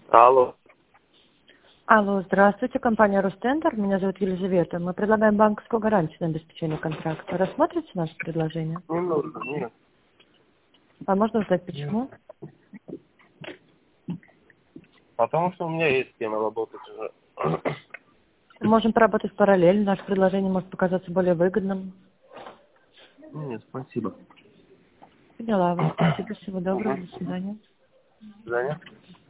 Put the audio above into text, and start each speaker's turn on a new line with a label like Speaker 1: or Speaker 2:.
Speaker 1: Алло.
Speaker 2: Алло, здравствуйте, компания Ростендер. Меня зовут Елизавета. Мы предлагаем банковскую гарантию на обеспечение контракта. Рассмотрите наше предложение?
Speaker 1: Не нужно, нет.
Speaker 2: А можно узнать, почему?
Speaker 1: Потому что у меня есть с кем работать уже.
Speaker 2: Мы можем поработать параллельно. Наше предложение может показаться более выгодным.
Speaker 1: Нет, спасибо.
Speaker 2: Поняла вас. Спасибо. Всего доброго.
Speaker 1: Угу.
Speaker 2: До свидания.
Speaker 1: До свидания.